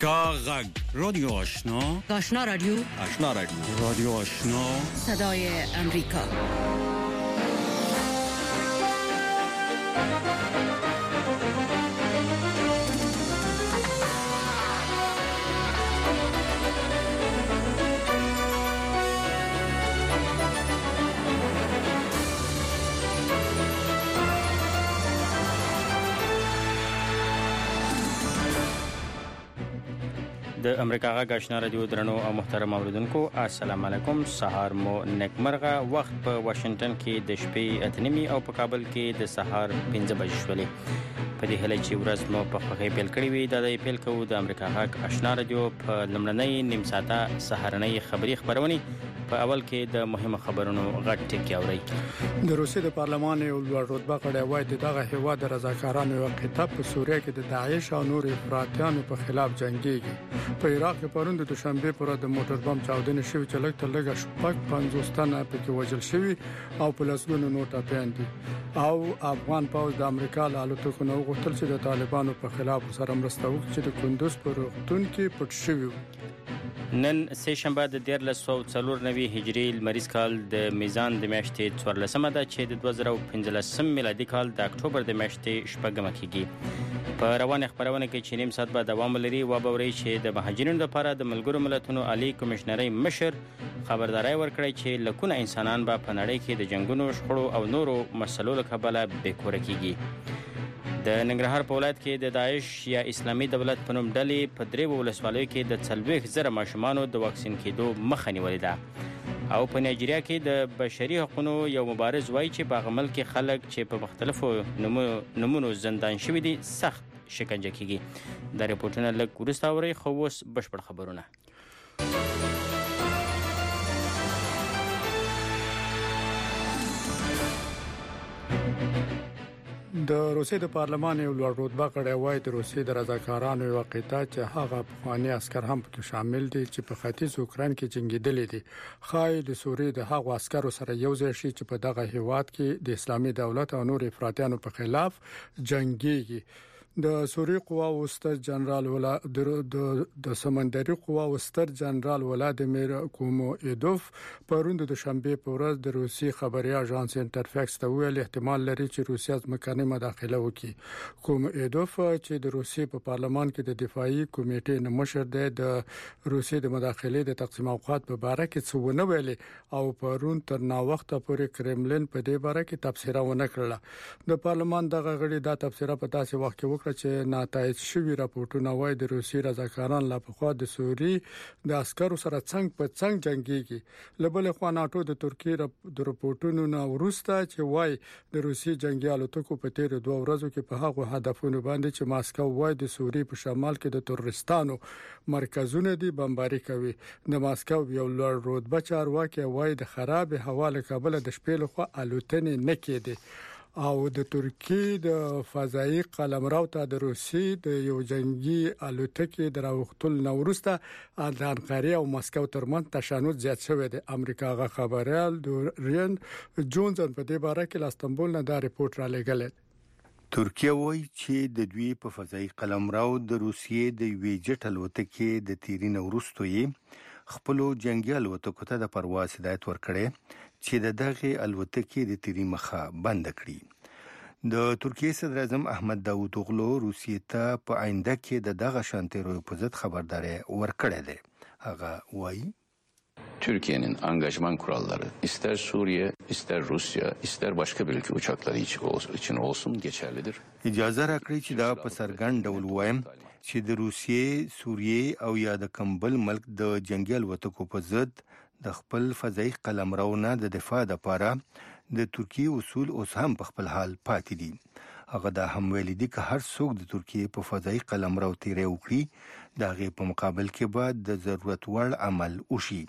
کاغذ رادیو آشنا رادیو رادیو آشنا صدای امریکا. د امریکا غږ آشنا رادیو درنو او محترم اوریدونکو السلام علیکم. سهار مو نیکمرغه. وخت په واشنگټن کې د شپې 8:30 او په کابل کې د سهار 5 بجې شولې. په دې هله چې ورځ مو په خوښۍ پیل کړې وي د پیل کوو د امریکا غږ آشنا رادیو په لمړنۍ نیم ساعته سهارنۍ خبری خبرونه. په اول کې د مهمه خبرونو غټ ټکی اوري. د روسیې د پارلمان یو لوړ رتبه کړی وای د دغه هیواد د رضاکارانو یو قطب په سوریه کې د داعش او نور افراطیانو په خلاف جنگيږي. په عراق کې پرون د دوشنبه پر د موټر بم چاودنې شوې چې لږ تر لږه شپږ 50 تنه پکې وژل شوي او په لسګونو نور ټپيان دي. او افغان پوځ د امریکا له الوتکو نو غوښتل چې د طالبانو په خلاف سره مرسته وکړي چې د کندوز پر روغتون کې پټ شوي. نن سه شنبه د 1494 هجری لمریز کال د میزان د میاشتې 14مه ده چې د 2015 میلادي کال د اکتوبر د میاشتې شپږمه کېږي. په روان خبرونه کې چې نیم ساعت به دوام لري و به وري چې د مهاجرینو لپاره د ملګرو ملتونو عالی کمشنري مشر خبرداري ورکړی چې لکونه انسانان به په نړۍ کې د جنگونو شخړو او نورو مسلو له کبله بیکوره کیږي. د ننګرهار په ولایت کې د داعش یا اسلامي دولت په نوم ډلې په درې ولسوالیو کې د 40,000 ماشومانو د واکسین کېدو مخه نیولې ده. او په نایجیریا کې د بشري حقوقو یو مبارز وایي چې په عمل کې خلک چې په مختلفو نمونو زندان شوي دي سخت شکنجه کیږي. دا رپورټونه لږ وروسته اورئ خو اوس بشپړ خبرونه. د روسیې د پارلمان یو لوړ رتبه کړی وای د روسیې د رضاکارانو یو قطاع چې هغه افغاني عسكر هم پکې شامل دي چې په ختیځ اوکران کې جنگیدلې دي خای د سوریې د هغو عسکرو سره یو ځای شي چې په دغه هیواد کې د اسلامي دولت او نور افراطیانو په خلاف جنگيږي. د سوریې قواو ستر جنرال د سمندري قواو ستر جنرال ولادیمیر کومویدوف پروند د شنبه په ورځ د روسي خبري اژانس انټرفاکس ته ویل احتمال لري چې روسیا ځمکني مداخله وکړي. کومویدوف چې د روسي په پارلمان کې د دفاعي کمیټې مشر دی د روسي د مداخله د تقسیم اوقات په اړه کې څه ونه ویلي او پروند تر نا وخت پورې کرملین په دې اړه کې تبصره ونه کړله. د پارلمان دغه غړي دا تبصره په تاسو وخت کې چې ناتایج شوی راپورټونه وایي د روسي رضاکاران لا په خوا د سوري د عسکرو سره څنګ په څنګ جنگيږي. لبل خو ناتو د ترکیه د راپورټونو نو ورسته چې وایي د روسي جنگي الوتکو په تیر 2 ورځو کې په هغه هدفونو باندې چې ماسکو وایي د سوري په شمال کې د تروریستانو مرکزونه دي بمباري کوي. د ماسکو یو لوړ رتبه چارواکي وایي د خراب حواله کابل د شپې له خوا الوتنې نه کېدي. او د ترکیه د فضائي قلمرو ته د روسي د یو جنگي الوتکې دراوختل نورسته د انقره او مسکو ترمن تشنج زیات شوی دی. امریکا غا خبريال دورین جونسن په دې باره کې له استنبول نه دا رپورت را لګل. ترکیه وایي چې د دوی په فضائي قلمرو د روسیې د ویجټ الوتکې د تیرین ورستو یې خپل جنگي الوتکو ته د پرواز هدایت ورکړي چې د دغه الوتکې د تیری مخه بند کړي. د ترکیه صدر اعظم احمد داوودوغلو روسیې ته په آینده کې د دغه شانتي روی په ضد خبرداري ورکړې ده. هغه وایي Türkiye'nin angajman kuralları ister Suriye, ister Rusya, ister başka bir ülke uçakları için olsun geçerlidir. اجازه راکړئ چې دا په څرګند ډول وایم چې د روسیې، سوریې او یا د کمبل ملک د جنگي الوتکو په ضد د خپل فضائي قلمرو نه د دفاع لپاره د ترکیه اصول اوس هم په خپل حال پاتې دي. هغه دا هم ویلي دي چې هر څوک د ترکیه په فضائي قلمرو تیری وکړي د هغې په مقابل کې به د ضرورت وړ عمل وشي.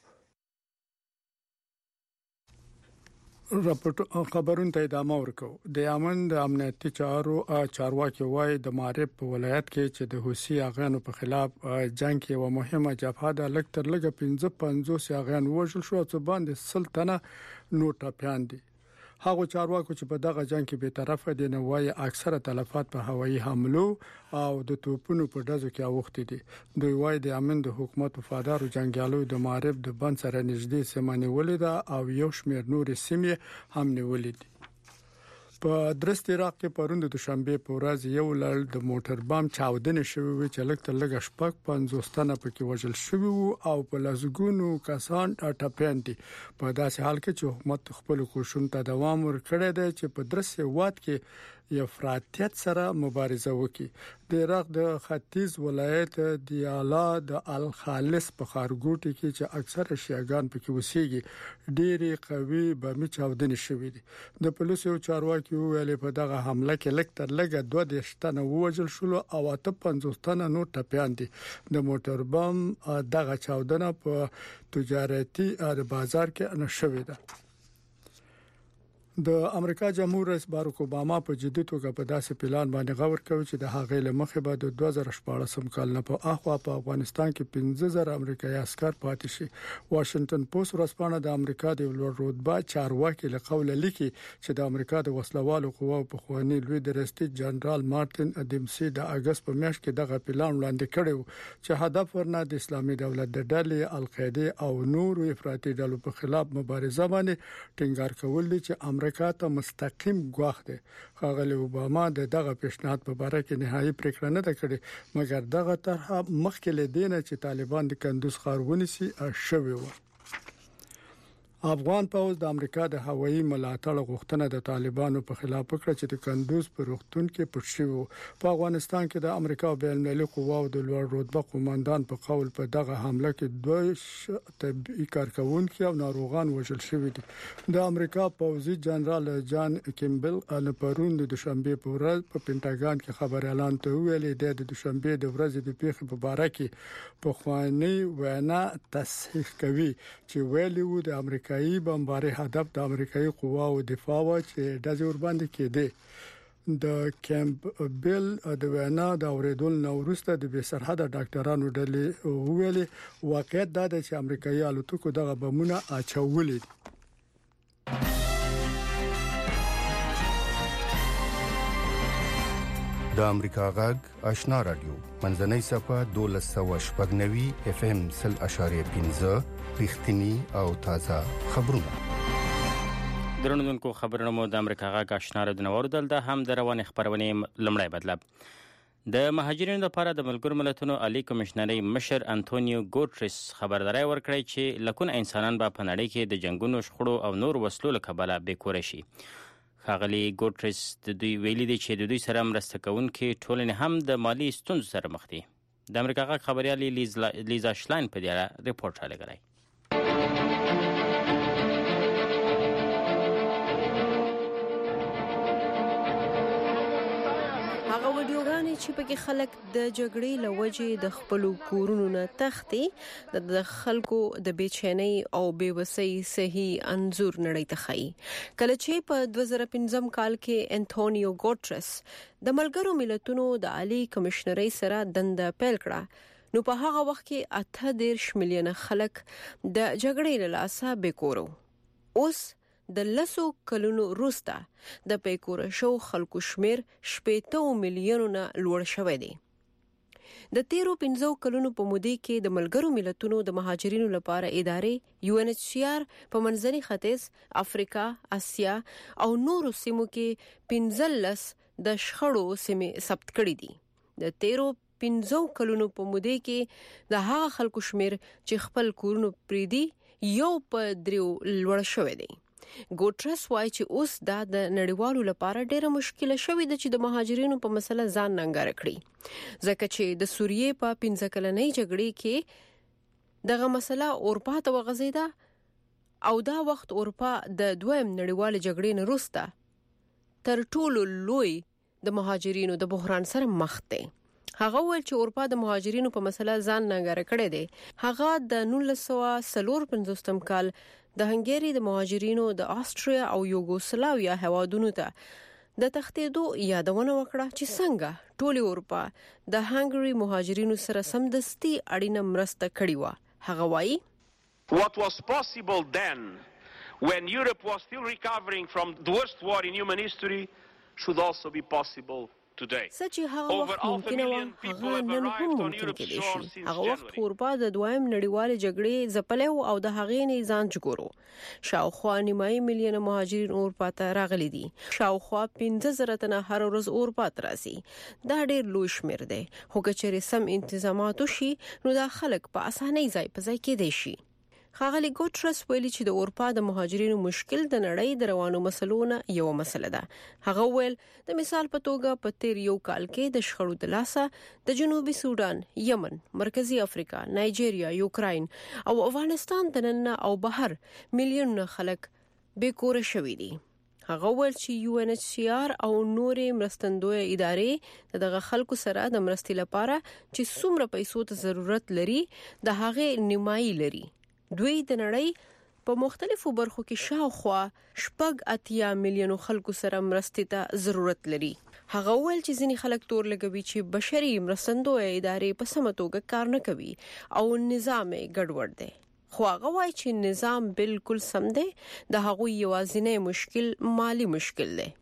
راپورټ خبرونه ته ادامه ورکو. د یمن د امنیتي چارواکي وایي د مارب په ولایت کې چې د حوثي اغانو په خلاف جنگ کې یو مهمه جبهه د لږ تر لږه 55 اغان وژل شو چې باندې سلطنه نو ټاپیان دي. هغه چارواکو چې په دغه جنگ کې به طرفه دي نو وايي اکثره تلفات په هوایي حملو او د توپونو په ډزو کې اوختي دي. دوی وايي د امن د حکومت وفادارو جنگیالو د معرب د بند سره نږدې سیمه نیولې ده او یو شمېر نورې سیمې هم نیولې دي. په درست عراق کې پروند د شنبه په ورځ یو لړ د موټر بم چاودنه شوی و چې لکه لږ شپږ 50 تنه پکې وژل شوی او په لزګونو کسان ټاپېن دي. په داسې حال کې چې حکومت خپل کوششونو ته دوام ورکړی دی چې په درست هواد کې افراطیت سره مبارزه وکړي. د عراق د ختیځ ولایت د اعلی د الخالص په خارګوټي کې چې اکثره شیعاګان پکې اوسېږي ډېری قوي بمي چاودنې شوې دي. د پولیسو چارواکي ویلي په دغه حمله کې لږ تر لږه 2 تنه وژل شول او 50 تنه نور ټپيان دي. د موټر بم دغه چاودنه په تجارتي بازار کې نشوي ده. د امریکا جمهور رئیس باراک اوباما په جدي توګه په داسې پلان باندې غور کوي چې د هغې لمخې به د 2014 کال نه په اخوا په افغانستان کې 15000 امریکایي عسكر پاتې شي. واشنگټن پوسټ ورځپاڼه د امریکا د لوړ رتبه چارواکي له قوله لیکي چې د امریکا د وسلوالو قواو په خواني لوی درستي جنرال مارټین ادمسي د اگست په میاشت کې دغه پلان وړاندې کړی چې هدف ورنه د اسلامي دولت د ډلې القاعده او نورو افراطي ډلو په خلاف مبارزه باندې ټینګار کول دي چې امریکا ته مستقیم ګواښ دی. ښاغلی اوباما دغه پیشنهاد په اړه کې نهایي پریکړه نه کړې مګر دغه طرح مخکې له دې نه چې طالبان د کندوز ښار ونیسي شوی و. افغان پوځ د امریکا د هوایي ملاتړ غوښتنه د طالبانو په خلاف وکړه چې د کندوز پر روغتون کې پټ شوی. په افغانستان کې د امریکا بین المللي قواو د لوړ رتبه قوماندان په قول په دغه حمله کې 2 طبي کارکونکي او ناروغان وژل شوی دي. د امریکا پوځي جنرال جان کیمبل ان پرون د دوشنبه په ورځ په پینټاګان کې خبر اعلان ته ویلي د دوشنبه د ورځې د پیښې په اړه کې په خواني وینا تصحیح کوي چې ویلي وو د امریکایي بمباري هدف د امریکایي قواو دفاع و چې د ځور باندې کېده. د کیمپ بیل د وینا د اوریدل نو وروسته د بې سرحده ډاکټرانو ډلې ویلي واقعیت دا دی چې امریکایي الوتکو دغه بمونه اچولې دي. د امریکا غږ آشنا رادیو منځنۍ صفه 1290 اف ام 0.5 رښتینی او تازه خبرونه. درنونکو خبرونه مو د امریکا غږ آشنا رادیو نوردل ده هم د رواني خبرونه لمړی بدلب. د مهاجرینو لپاره د ملګرو ملتونو عالی کمشنري مشر انټونیو ګوټریس خبرداري ورکړی چې لکونه انسانان په نړۍ کې د جنگونو شخړو او نور وسلو له کبله بیکور شي. ښاغلي ګوټریس د دوی ویلي دي چې د دوی سره مرسته کوونکي ټولنې هم د مالی ستونزو سره مخ دي. د امریکا غږ خبريالي لیزا شلاین په دې اړه ریپورت راغلی. هغه ویډیوګانې چې پکې خلک د جګړې لوجې د خپل کورونو نه تښتي د خلکو د بیچینۍ او بیوسۍ صحیح انځور نړۍ ته ښیي. کله چې په 2015 کال کې انټونیو ګوټریس د ملګرو ملتونو د عالی کمشنري سره دنده پیل کړه نو په هغه وخت کې 18 میلیونه خلک د جګړې له لاسه بیکورو. اوس د 10 کلونو وروسته د بیکور شو خلکو شمیر 70 میلیونه لوړ شوی دی. د 13 کلونو په موده کې د ملګرو ملتونو د مهاجرینو لپاره ادارې UNHCR په منځني ختیځ، افریقا، اسیا او نورو سیمو کې 15 د شخړو سیمې ثبت کړې دي. د 13 کلونو په موده کې د هغه خلکو شمیر چې خپل کورونو پریدي یو په 3 لوړ شوی دی. ګوټریس وايي چې اوس دا د نړیوالو لپاره ډېره مشکله شوې ده چې د مهاجرینو په مسله ځان ننګاره کړي ځکه چې د سوریې په 15 کلنۍ جګړې کې دغه مسله اروپا ته وغځیده او دا وخت اروپا د دویم نړیوال جګړې نه وروسته تر ټولو لوی د مهاجرینو د بحران سره مخ دی. هغه ویل چې اروپا د مهاجرینو په مسله ځان ننګاره کړی دی. هغه د 1954 کال د هنګری د مهاجرینو د آستریا او یوګوسلاویا هوادونو ته د تختیدو یادونه وکړه چې څنګه ټول اروپا د هنګری مهاجرینو سره سمدستي اړینه مرسته کړې و. هغه وایي What was possible then when Europe was still recovering from the worst war in human history should also be possible today. سچ هغه وخت ممکن و هغه نن هم ممکن کېدی شي. هغه وخت اروپا د دویم نړیوال جګړې ځپلې او د هغې نه ځان جوړو. شاوخوا نیمایي میلیونه مهاجرین اروپا ته راغلي دي. شاوخوا 15,000 تنه هر ورځ اروپا ته راځي. دا ډېر لوی شمېر دی. خو که چېرې سم انتظامات وشي نو دا خلک په اسانۍ ځای په ځای کېدی شي. ښاغلي ګوټرس ویلي چې د اروپا د مهاجرینو مشکل د نړۍ د روانو مسلو نه یو مسله ده. هغه ویل د مثال په توګه په تیر یو کال کې د شخړو د لاسه د جنوبي سودان، یمن، مرکزی افریقا، نایجیریا، یوکراین او افغانستان د نن او بهر میلیونونه خلک بې کوره شوي دي. هغه ویل چې UNHCR او نورې مرستندوی ادارې دغه خلکو سره د مرستې لپاره چې څومره پیسو ته ضرورت لري د هغې نیمایي لري. دوی د نړۍ په مختلفو برخو کې شاوخوا 8 میلیونو خلکو سره مرستې ته ضرورت لري. هغه ویل چې ځینې خلک تور لګوي چې بشري مرستندوی ادارې په سمه توګه کار نه کوي او نظام یې ګډوډ دی. خو هغه وایي چې نظام بالکل سم دی. د هغوی یوازینی مشکل مالی مشکل دی.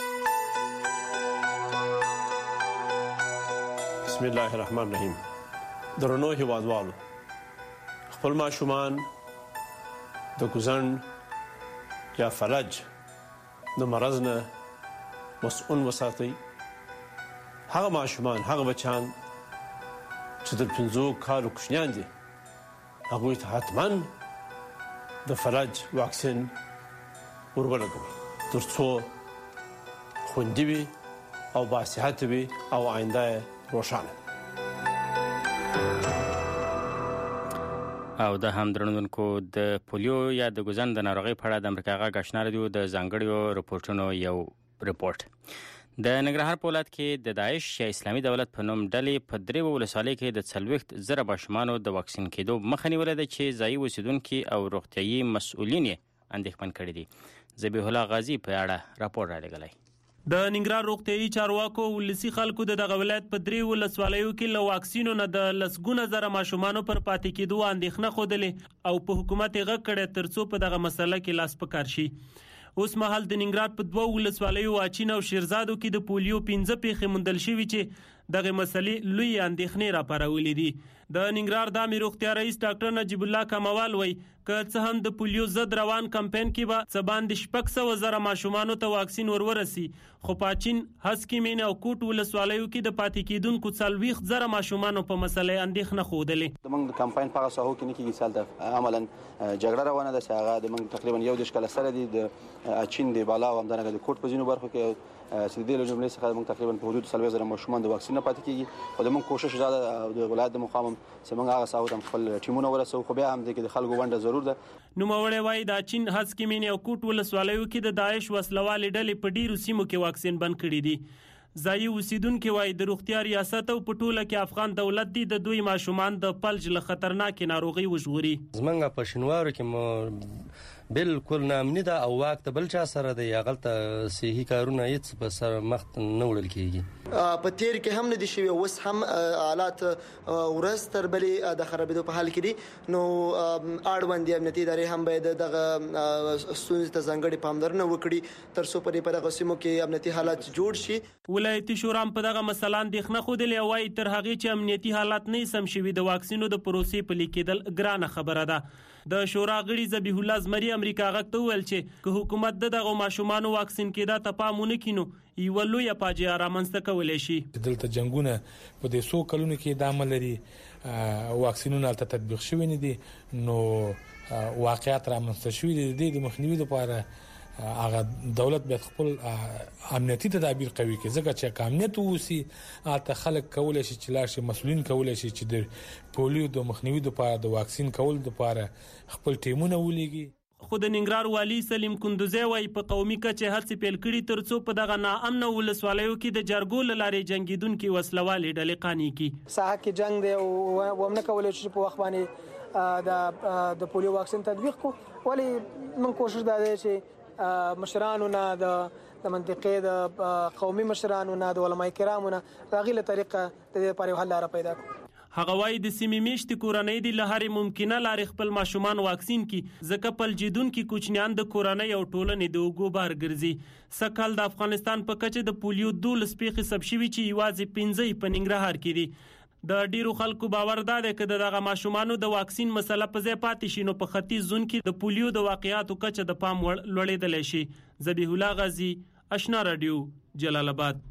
بسم الله الرحمن الرحیم. درنو هیوادوالو، خپل ماشومان د ګوزن یا فلج د مرض نه مسؤل وساتئ. هغه ماشومان، هغه بچان چې د 15 کالو کوچنیان دي، هغوی ته حتما د فلج واکسین ورولګوئ تر څو خوندي وي او باصحته وي او آینده روښانه. او د هم درنونکو د پولیو یا د ګوزن د ناروغۍ په اړه د امریکا غږ آشنا رادیو د ځانګړیو رپورټونو یو رپورټ. د ننګرهار په ولایت کې د داعش یا اسلامي دولت په نوم ډلې په 3 ولسوالۍ کې د 40,000 ماشومانو د واکسین کېدو مخه نیولې ده چې ځایي اوسیدونکي او روغتیايي مسؤلین یې اندېښمن کړي دي. ذبیح الله غازی په اړه راپور رالیږلی. د ننګرهار روغتیايي چارواکو ولسی خلکو د دغه ولایت په 3 ولسوالیو کې له واکسینو نه د لسګونه زره ماشومانو پر پاتې کېدو اندېښنه خوده او په حکومت یې غږ کړی ترڅو په دغه مسله کې لاس پکار شي. اوس مهال د ننګرهار په 2 ولسوالیو اچین او شیرزادو کې د پولیو 15 پیښې موندل شوي چې دغه مسلې لوی اندېښنې راپارولې دي. د ننګرهار د عامه روغتیا رئیس ډاکټر نجیب الله کموال وایي که څه هم د پولیو ضد روان کمپاین کې به څه باندې 600,000 ماشومانو ته واکسین ورورسي، خو پاچین، هسکیمین او کوټ ولسوالیو کې د پاتې کېدونکو 40,000 ماشومانو په مسلې اندېښنه خوده. د موږ کمپاین په ساحو کې نه کېږي سال د عملاً جګړه روانه ده چې هغه د موږ تقریبا 1 کال سره دي د اچین دی بالا او همدارنګه د کوټ په ځینو برخو کې چې د له جملې څخه موږ تقریبا په حدود 40,000 ماشومان د واکسین نه پاتې کېږي. او د موږ کوشش دا د ولایت د مقام چې موږ هغه ساحو ته خپل ټیمونه ورسو، خو بیا هم د خلکو ونډه ضرور ده. نوموړی وایي د چین هسکیمین او کوټ ولسوالیو کې د داعش وسلوالې ډلې په ډیرو سیمو کې واکسین بند کړي دي. ځایي اوسیدونکو وایي د روغتیا ریاست او په ټوله کې افغان دولت دی د دوی ماشومان د فلج له خطرناکې ناروغي وژغوري. زمونږ په شینوارو کې بالکل نامنی ده او واک ته بل چا سره د یغلته صحي کارونه هیڅ په سر مخ نه وړل کیږي. په تیر کې هم نه دي شوی، اوس هم حالات ورځ تر بلې د خرابېدو په حال کې دي. نو اړوند امنیتي ادارې هم باید دغه ستونزې ته ځانګړې پاملرنه وکړي تر څو په دغه سیمو کې امنیتي حالات جوړ شي. ولایتي شورا په دغه مسله اندېښنه خوده او وايي تر هغه چې امنیتي حالات نه سم شوي د واکسینو د پروسې په لیکېدل ګرانه خبره ده. د شورا غړي ذبیح الله زمری امریکا غږ ته ویل چې که حکومت دغه ماشومانو واکسین کېدا ته پام ونه کړي یو لوی فاجعه رامنځته کولای شي. دلته جنگونه په دې 100 کلونو کې د عمل لري، واکسینونه ته تطبیق شوی نه دي، نو واقعیت رامنځته شوی دي. د مخنیوي لپاره هغه دولت باید خپل امنیتي تدابیر قوي کړي، ځکه چې امنیت ووسی ته خلک کولای شي چې لاشي مسؤلین کولای شي چې د پولیو د مخنیوي لپاره د واکسین کول لپاره خپل ټیمونه ولېږي. خو د ننګرهار والی سلیم کندوزی وایي په قومي کچه هڅې پیل کړي ترڅو په دغه ناامنه ولسوالیو کې د جرګو له لارې جنګیدونکي وسلوالې ډلې قانع کړي. ساحه کې جنگ دی او ومنه کولای شي په وخت باندې د پولیو واکسین تطبیق کو. ولی من کوشش دا دی چې مشرانو نه د منطقې د قومي مشرانو نه د علماء کرامو نه راغله طریقه د دې لپاره حل لاره پیدا کړو. هغه وايي د سیمې میشتې کورنۍ د لهاري ممکنه لارې خپل ماشومان واکسین کی ځکه پلجیدونکو کوچنیان د کورنۍ او ټولنې د اوګو بار ګرځي سکهال د افغانستان په کچه د پولیو 12 پیښې ثبت شوي چې یوازې 15 په ننګرهار کې دي د ډیرو خلکو باور ده چې دغه ماشومانو د واکسین مسله په ځای پاتې شي نو په ختیځ زون کې د پولیو د واقعیاتو کچه د پام وړ لوړېدل شي. ذبیح الله غازی، آشنا رادیو، جلال آباد.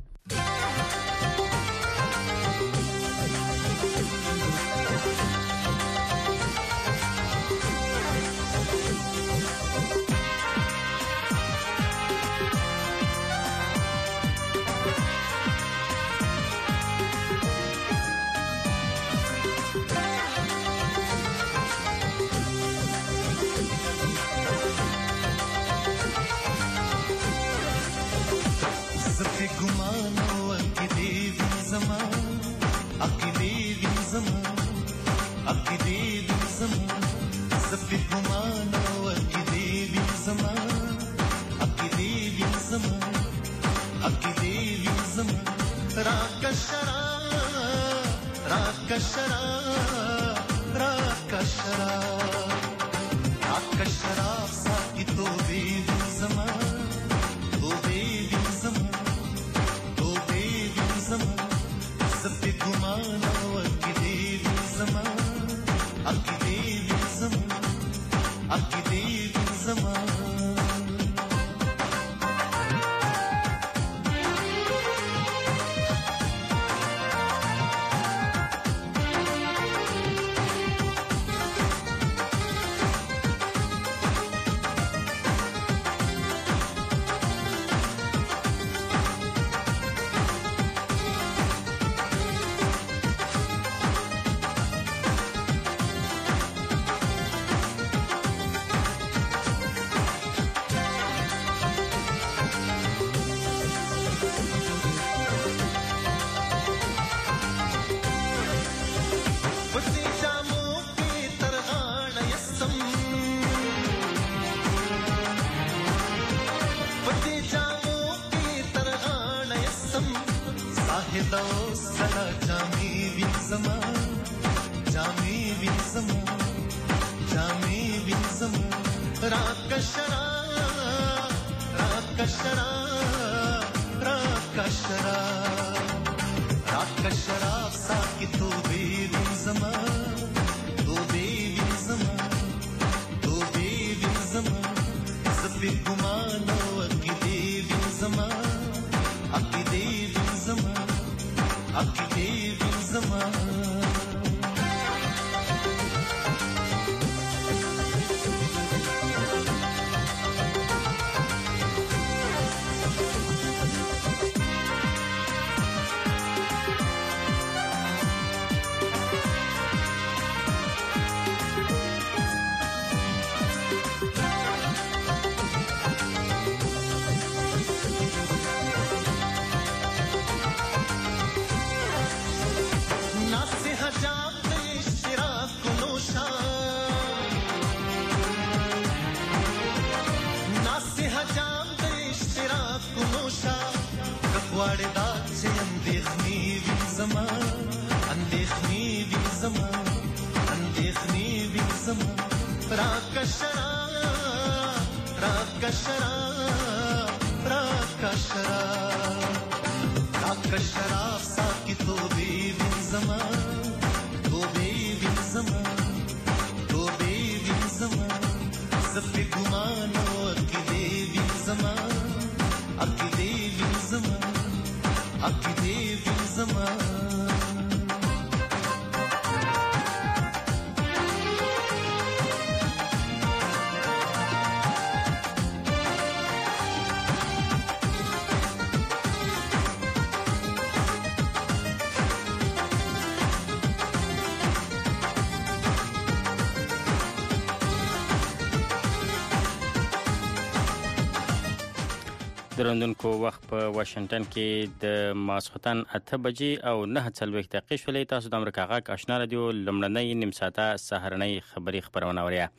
درندونکو وخت په واشنگټن کې د ماسختن 8 بجې او 9:40 دقیقې شولې. تاسو د امریکا غاک آشنا رادیو لمړنۍ نیم ساعته سهارنۍ خبری خبرونه اورئ.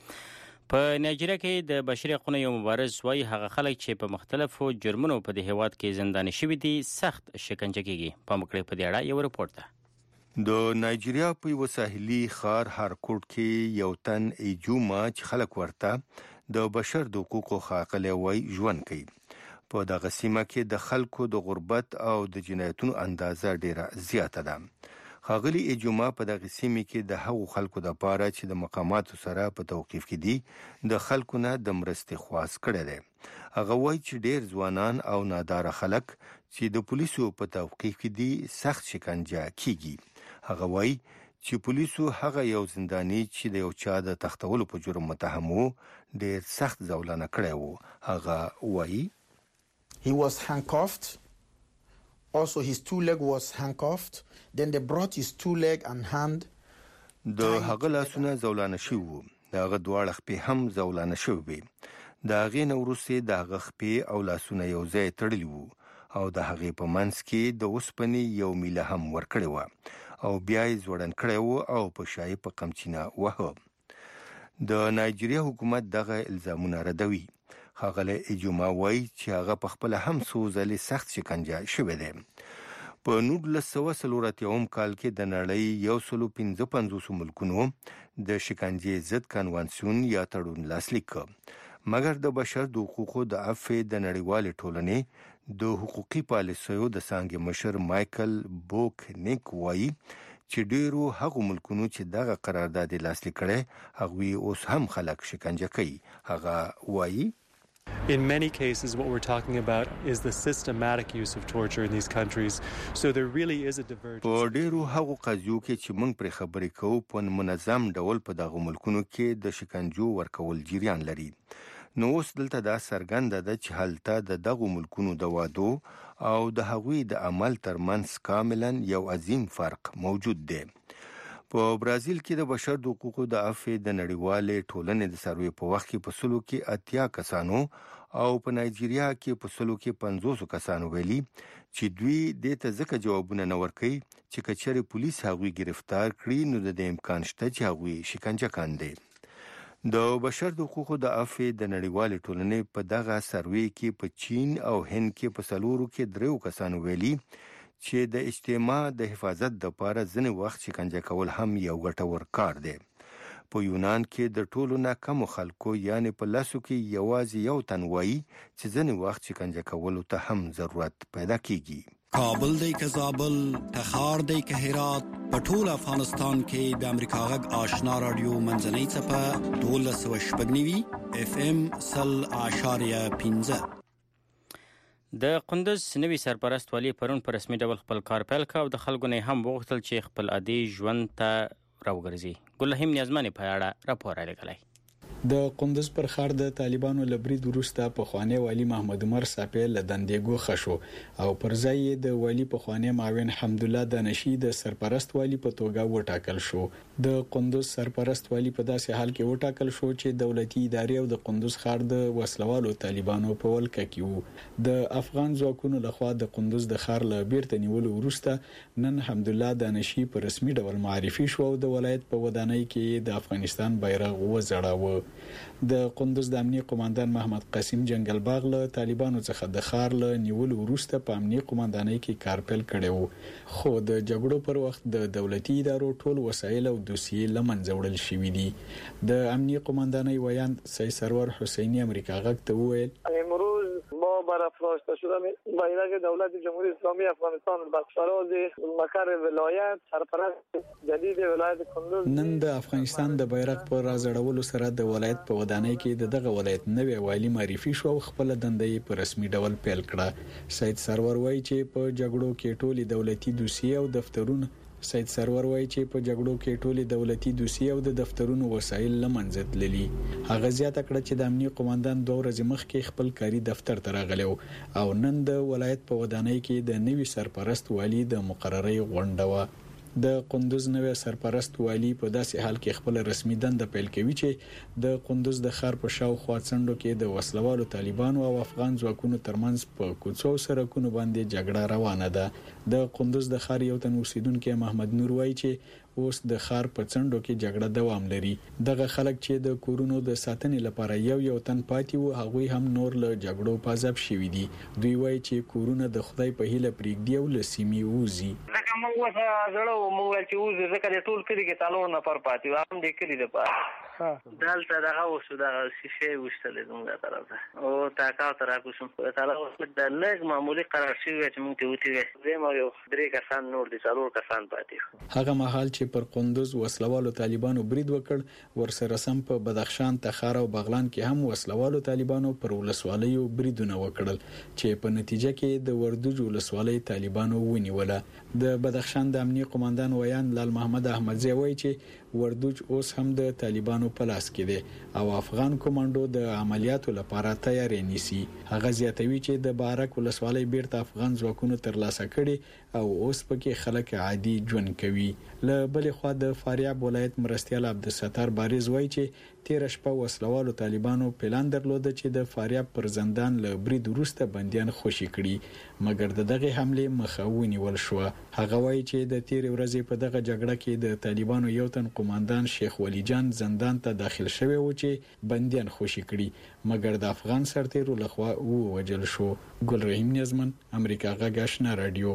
په نایجیریا کې د بشري حقوقو یو مبارز وایي هغه خلک چې په مختلفو جرمونو په دې هیواد کې زنداني شوي دي سخت شکنجه کیږي. په مکړې په دې اړه یو رپورت ده. د نایجیریا په یو ساحلي ښار هارکوټ کې یو تن ایجوما چې خلک ورته د بشر د حقوقو خاقلی وای ژوند کوي. په دغه سیمه کې د خلکو د غربت او د جنایتونو اندازه ډیره زیاته ده. ښاغلي ایجوما په دغه سیمه کې د هغو خلکو د پاره چې د مقاماتو سره په توقیف کې دي د خلکو نه د مرستې خواست کړی دی. هغه وایي چې ډیر ځوانان او ناداره خلک چې د پولیسو په توقیف کې دي سخت شکنجه کیږي. هغه وایي چې پولیسو هغه یو زنداني چې د یو چا د تختولو په جرم متهم وو ډیر سخت زولانه کړی وو. هغه وایي He was handcuffed. Also his two leg was handcuffed. Then they brought his two leg and hand. د هغه لاسونه زولانه شوي وو. د هغه دواړه خپې هم زولانه شوي وې. د هغې نه وروسته د هغه خپې او لاسونه یو ځای تړلي وو او د هغې په منځ کې د اوسپنې یو میله هم ورکړې وه او بیا یې ځوړند کړی وو او په شایې په قمچینه وهه. د نایجیریا حکومت دغه الزامونه ردوي. ښاغلی ایجوما وایي چې هغه په خپله هم څو ځلې سخت شکنجه شوی دی. په 1940 کال کې د نړۍ 155 ملکونو د شکنجې ضد کنوانسیون یا تړون لاسلیک کړ. مګر د بشر د حقوقو د عفو د نړیوالې ټولنې د حقوقي پالیسیو د څانګې مشر مایکل بوکنیک وایي چې ډیرو هغو ملکونو چې دغه قرارداد لاسلیک کړی هغوی اوس هم خلک شکنجه کوي. هغه وایي In many cases, what we're talking about is the systematic use of torture in these countries. So there really is a divergence. په ډیرو هغو قضیو کې چې موږ پرې خبرې کوو په منظم ډول په دغو ملکونو کې د شکنجو ورکول جریان لري. نو اوس دلته دا څرګنده ده چې هلته د دغو ملکونو د وادو او د هغوی د عمل ترمنځ کاملا یو عظیم فرق موجود دی. په برازیل کې د بشر د حقوقو د عفو د نړیوالې ټولنې د سروې په وخت کې په سلو کې 80 کسانو او په نایجیریا کې په سلو کې 50 کسانو ویلي چې دوی دې ته ځکه جوابونه نه ورکوي چې کچره پولیس هغوی گرفتار کړي نو د امکان شته چې هغوی شکنجه کاندي. د بشر د حقوقو د عفو د نړیوالې ټولنې په دغه سروې کې په چین او هند کې په سلورو کې 3 کسانو ویلي چې د اجتماع د حفاظت د لپاره ځنې وخت شکنجه کول هم یو ګټور کار دی. په یونان کې د ټولو نه کمو خلکو یعنی په لاسو کې یوازې یو تن وایي چې ځنې وخت شکنجه کولو ته هم ضرورت پیدا کیږي. کابل دی که زابل، تخار دی که هرات، په ټول افغانستان کې د امریکا غږ آشنا رادیو منځنۍ څپه 1290 FM 0.15. د قندوز نوي سرپرست والی پرون په رسمي ډول خپل کار پیل کړ او د خلکو نه هم وغوښتل چې خپل عادي ژوند ته راوګرځي. ګلرحیم نیازمنې په اړه راپور رالیږلی. د قندوز پر ښار د طالبانو لبرید وروسته پخوانی والی محمد عمر صافی له دندې ګوښه شو او پر ځای یې د والی پخوانی معاون حمد الله دانشي د سرپرست والی په توګه وټاکل شو. د قندوز سرپرست والی په داسې حال کې وټاکل شو چې دولتي ادارې او د قندوز ښار د وسلوالو طالبانو په ولکه کې وو. د افغان ځواکونو لخوا د قندوز د ښار له بیرته نیولو وروسته نن حمد الله دانشي په رسمي ډول معرفي شو او د ولایت په ودانۍ کې د افغانستان بیرغ وځړاوه. د قندوز د امنیه قوماندان محمد قاسم جنگل باغ له طالبانو څخه د ښار له نیولو وروسته په امنیه قوماندانۍ کې کارپل کړي وو خو د جګړو پر وخت د دولتي ادارو ټول وسایل او دوسیې لمنځه وړل شوې دي. د امنیه قوماندانۍ ویاند سید سرور حسینی امریکا غږ ته وویل امروز ما برافراشته شدن بیرق دولت جمهوری اسلامی افغانستان بر فراز مقر ولایت سرپرست جدید ولایت قندوز نن د افغانستان د بیرغ پر راځړولو سره د ولایت په ودانۍ کې دغه ولایت نوې والی معرفي شو او خپل دندې په رسمي ډول پیل کړه. سید سرور وایي چې په جګړو کې ټولي دولتي دوسیې او دفترونه سید سرور وایي چې په جګړو کې ټولي دولتي دوسیې او د دفترونو وسایل لمنځه تللي. هغه زیاته کړه چې د امنیه قوماندان 2 ورځې مخکې خپل کاري دفتر ته راغلی او نن د ولایت په ودانۍ کې د نوي سرپرست والی د مقرري غونډه و. د قندوز نوې سرپرست والی په داسې حال کې خپل رسمي دنده پیل کوي چې د قندوز د ښار په شاوخوا څنډو کې د وسلوالو طالبانو او افغان ځواکونو ترمنځ په کوڅو سرکونو باندې جګړه روانه ده. د قندوز د ښار یو تن اوسیدونکو محمد نور وایي چې اوس د ښار په څنډو کې جګړه دوام لري. دغه خلک چې د کورونو د ساتنې لپاره یو تن پاتې وو هغوی هم نور له جګړو په عذاب شوي دي. دوی وایي چې کورونه د خدای په هیله پرېږدي او له سیمې ووځي. موږ وسه زړه موږ چې وځو ځکه د ټول کلي کې 4 نفر پاتې وو هم د کلي لپاره دلته دغه وسو د شیشې وشتلې زموږ طرفه او تاکا تر کوم تعالی اوس د لږ معمولی قرار شوی چې موږ ته وتی زمو یو 3 کسان نور دي 4 کسان پاتې. هغه مهال چې پر قندوز وسلوالو طالبانو برید وکړ ورسره سم په بدخشان تخار او بغلان کې هم وسلوالو طالبانو پر ولسوالیو بریدونه وکړل چې په نتیجه کې د وردوج ولسوالۍ طالبانو ونیوله. د بدخشان د امنیه قوماندان ویان لال محمد احمدزی وایي چې وردوج اوس هم د طالبانو په لاس کې دی او افغان کمانډو د عملیاتو لپاره تیاری نیسي. هغه زیاتوي چې د بارک ولسوالۍ بیرته افغان ځواکونو ترلاسه کړي او اوس پکې خلک عادي ژوند کوي. له بلې خوا د فاریاب ولایت مرستیال عبدالستار بارز وایي چې تیر شپه وسلوالو طالبانو پلان درلود چې د فاریاب پر زندان له برید وروسته بنديان خوشي کړي مګر دغه حمله مخه ونیول شو. هغه وایي چې د تیر ورځې په دغه جګړه کې د طالبانو یو تن قوماندان شیخ ولی جان زندان ته داخل شوی و چې بنديان خوشي کړي مګر د افغان سرتیرو لخوا ووجل شو. ګل رحیم نیازمن امریکا غږ آشنا رادیو.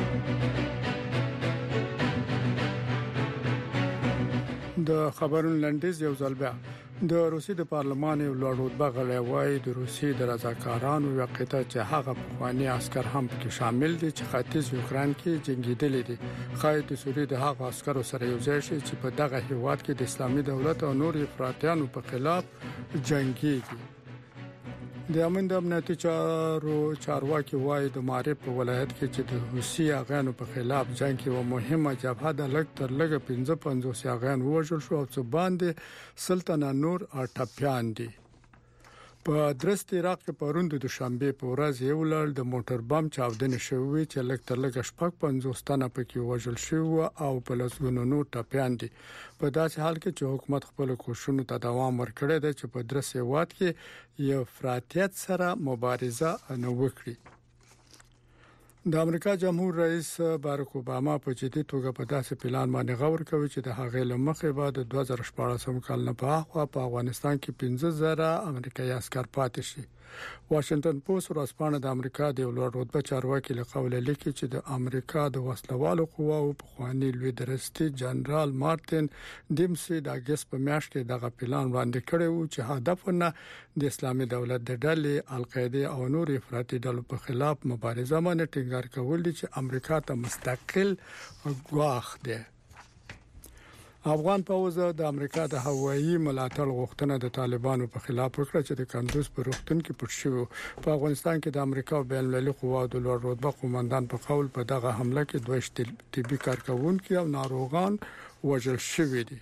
د خبرونو لنډیز یو ځل بیا د روسي د پارلمان یو لوړ رتبه غړی وایي د روسي د رضاکارانو واقعیت چې هغه پخوانی عسكر هم پکې شامل دي چې ختیځ یوکران کې جنگیدلي دي. خای د سوریې د هغه عسکرو سره یو ځای شي چې په دغه هیواد کې د اسلامي دولت او نور افراطیانو په خلاف جنگيږي. د امن د امنیتي چارواکي وایي د معرب په ولایت کې چې د روسي اغانو په خلاف جنگ کې و مهمه جبهه د لګ تر لګ 55 اغان وژل شو او څه باندې سلطنه نور ټپيان دي. په درست عراق کې پروند د شنبه په ورځ یو لړ د موټر بم چاودنې شوې چې لګ تر لګ شپږ 50 تنه پکې وژل شو او په لسګونو نور ټپيان دي. په داسې حال کې چې حکومت خپل کوښښونو ته دوام ورکړي دی چې په درس هیواد کې یو افراطیت سره مبارزه نه وکړي. د امریکا جمهور رئیس باراک اوباما په جدي توګه په داسې پلان باندې غور کوي چې د هغې لمخې بعد 2014 کال نه په افغانستان کې 15000 امریکایي عسكر پاتې شي. واشنگټن پوسټ ورځپاڼه د امریکا د لوړ رتبه چارواکي له قوله لیکي چې د امریکا د وسلوالو قواو په خواني لوی درستي جنرال مارټین ډیمسي د اگست په میاشت کې دغه پلان وړاندې کړی و چې هدف د اسلامي دولت د ډلې القاعده او نور افراطي ډلو په خلاف مبارزه باندې ټینګار کول دي چې امریکا ته مستقل ګواښ دی. افغان پوځ د امریکا د هوایي ملاتړ غوښتنه د طالبانو په خلاف وکړه چې د کندوز په روغتون کې پټ شو. په افغانستان کې د امریکا بین المللي قواو د لوړ رتبه قوماندان په قول په دغه حمله کې 2 طبي کارکونکي او ناروغان وژل شوي دي.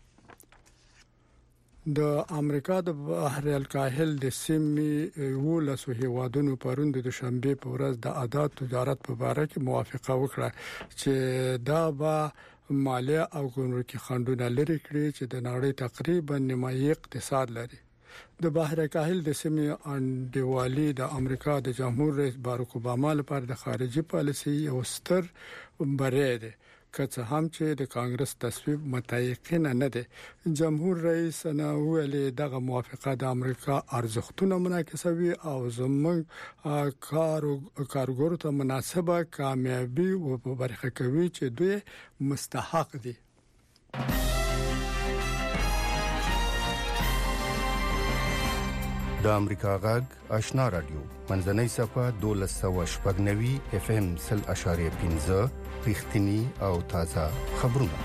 د امریکا د بحر الکاهل د سیمې ولسو هیوادونو پروند د شنبه په ورځ د آزاد تجارت په اړه کې موافقه وکړه چې دا به مالیه او ګمرکي خنډونه لري کړي چې د نړۍ تقریبا نیمایي اقتصاد لري. د بحر الکاهل د سیمې انډیوالي د امریکا د جمهور رئیس باراک اوباما لپاره د خارجي پالیسي یو ستر بری دی که څه هم چې د کانګرس تصویب متعیقن نه دی. جمهور رئیس نه ویلي دغه موافقه د امریکا ارزښتونه منعکسوي او زموږ کارګرو ته مناسبه کامیابی او برخه کوي چې دوی مستحق دي. د امریکا غږ آشنا رادیو منځنۍ صفه 1290 اف ام 0.5 رښتینی او تازه خبرونه.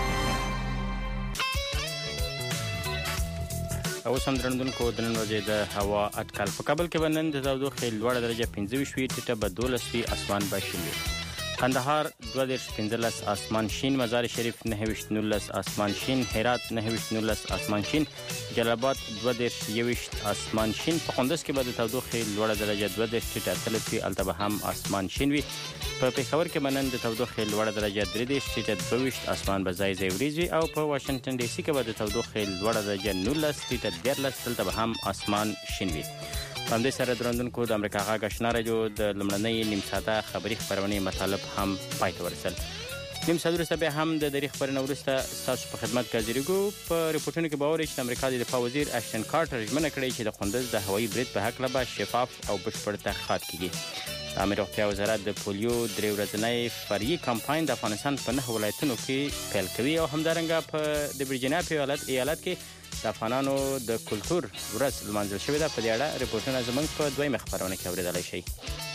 او سم درندونکو د نن ورځې د هوا اټکل په کابل کې بنن د تودوخې لوړه درجه 25 وي ټیټه به 12 اسمان بشي. قندهار 2.15 اسمان شین، مزار شریف 9.19 اسمان شین، هرات 9.19 اسمان شین، جلال آباد 2.21 اسمان شین. په کندز کې به د تودوخې لوړه درجه 2.3 وي البته هم اسمان شین وي. په پېښور کې بنن د تودوخې لوړه درجه 3.22 اسمان به ځای ځای وریځي او په واشنگټن ډي سي کې به د تودوخې لوړه درجه 19.13 دلته به هم اسمان شین وي. په همدې سره درندونکو د امریکا غږ آشنا راډیو د لومړنۍ نیم ساعته خبري خبرونې مطالب هم پای ته ورسل. نیم ساعت وروسته بیا هم د دری خبرونه وروسته ستاسو په خدمت کې حاضرېږو. په رپورټونو کې باور چې د امریکا د دفاع وزیر اشتن کارټر ژمنه کړې چې د قندوز د هوایي برید په هکله به شفاف او بشپړ تحقیقات کیږي. د عامه روغتیا وزارت د پولیو 3 ورځنی فرعي کمپاین د افغانستان په 9 ولایتونو کې پیل کوي او همدارنګه په د ورجینیا په ایالت کې د افغانانو د کلتور ورځ لمانځل شوې ده. په دې اړه رپورټونه زموږ په دویمه خبرونه کې اورېدلای شئ.